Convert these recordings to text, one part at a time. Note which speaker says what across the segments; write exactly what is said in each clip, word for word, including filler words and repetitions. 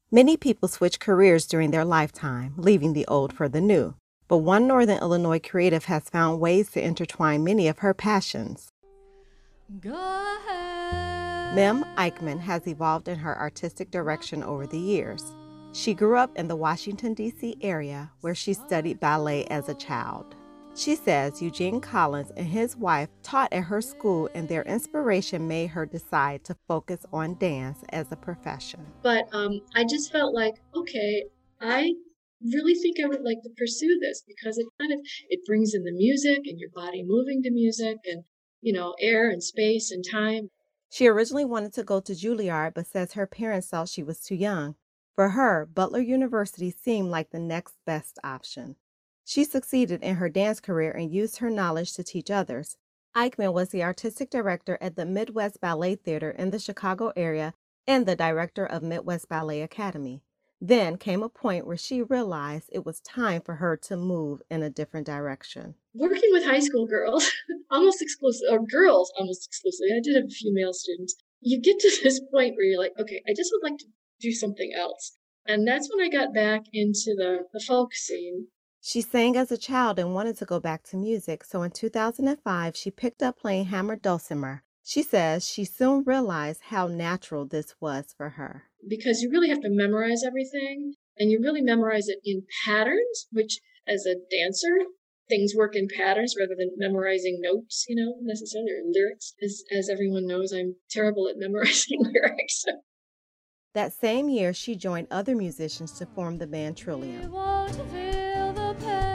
Speaker 1: Many people switch careers during their lifetime, leaving the old for the new. But one Northern Illinois creative has found ways to intertwine many of her passions.
Speaker 2: Go ahead.
Speaker 1: Mem Eichmann has evolved in her artistic direction over the years. She grew up in the Washington, D C area where she studied ballet as a child. She says Eugene Collins and his wife taught at her school, and their inspiration made her decide to focus on dance as a profession.
Speaker 3: But um, I just felt like, okay, I really think I would like to pursue this because it kind of it brings in the music and your body moving to music and you know air and space and time.
Speaker 1: She originally wanted to go to Juilliard, but says her parents thought she was too young. For her, Butler University seemed like the next best option. She succeeded in her dance career and used her knowledge to teach others. Eichmann was the artistic director at the Midwest Ballet Theater in the Chicago area and the director of Midwest Ballet Academy. Then came a point where she realized it was time for her to move in a different direction.
Speaker 3: Working with high school girls, almost exclusive, or girls almost exclusively, I did have a few male students, you get to this point where you're like, okay, I just would like to do something else. And that's when I got back into the, the folk scene.
Speaker 1: She sang as a child and wanted to go back to music, so in two thousand five she picked up playing hammer dulcimer. She says she soon realized how natural this was for her.
Speaker 3: Because you really have to memorize everything, and you really memorize it in patterns, which as a dancer, things work in patterns rather than memorizing notes, you know, necessarily, or lyrics. As, as everyone knows, I'm terrible at memorizing lyrics.
Speaker 1: That same year, she joined other musicians to form the band Trillium.
Speaker 2: Want to feel the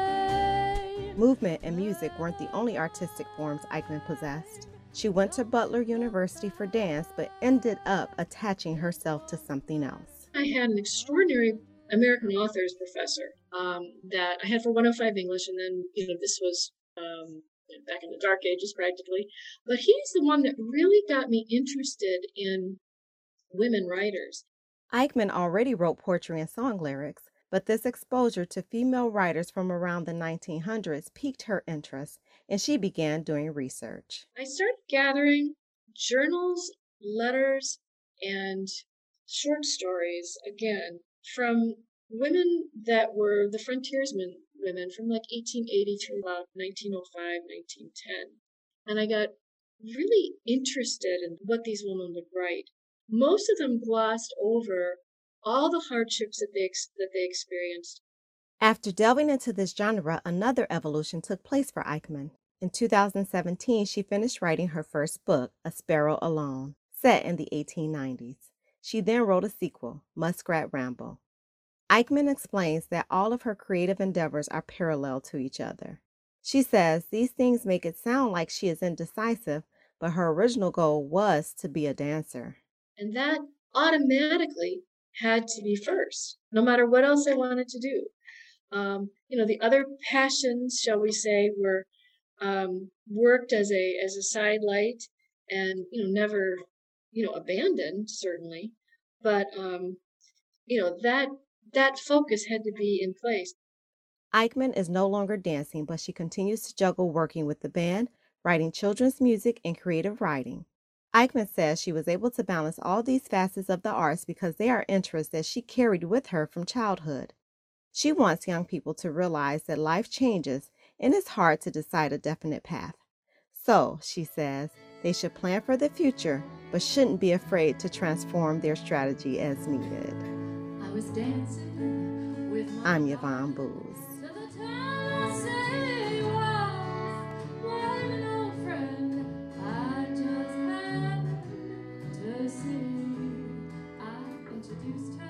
Speaker 2: pain.
Speaker 1: Movement and music weren't the only artistic forms Eichmann possessed. She went to Butler University for dance, but ended up attaching herself to something else.
Speaker 3: I had an extraordinary American authors professor um, that I had for one oh five English, and then, you know, this was um, back in the dark ages practically. But he's the one that really got me interested in women writers.
Speaker 1: Eichmann already wrote poetry and song lyrics, but this exposure to female writers from around the nineteen hundreds piqued her interest, and she began doing research.
Speaker 3: I started gathering journals, letters, and short stories, again, from women that were the frontiersmen women from like eighteen eighty to about nineteen oh five, nineteen ten. And I got really interested in what these women would write. Most of them glossed over all the hardships that they ex- that they experienced.
Speaker 1: After delving into this genre, another evolution took place for Eichmann. In two thousand seventeen, she finished writing her first book, A Sparrow Alone, set in the eighteen nineties. She then wrote a sequel, Muskrat Ramble. Eichmann explains that all of her creative endeavors are parallel to each other. She says these things make it sound like she is indecisive, but her original goal was to be a dancer.
Speaker 3: And that automatically had to be first, no matter what else I wanted to do. Um, you know, the other passions, shall we say, were um, worked as a as a side light, and you know, never, you know, abandoned certainly, but um, you know that that focus had to be in place.
Speaker 1: Eichmann is no longer dancing, but she continues to juggle working with the band, writing children's music, and creative writing. Eichmann says she was able to balance all these facets of the arts because they are interests that she carried with her from childhood. She wants young people to realize that life changes and it's hard to decide a definite path. So, she says, they should plan for the future, but shouldn't be afraid to transform their strategy as needed.
Speaker 2: I was dancing with my
Speaker 1: I'm Yvonne Booz.
Speaker 2: to the town I say was one an old friend I just happened to see. I introduced her.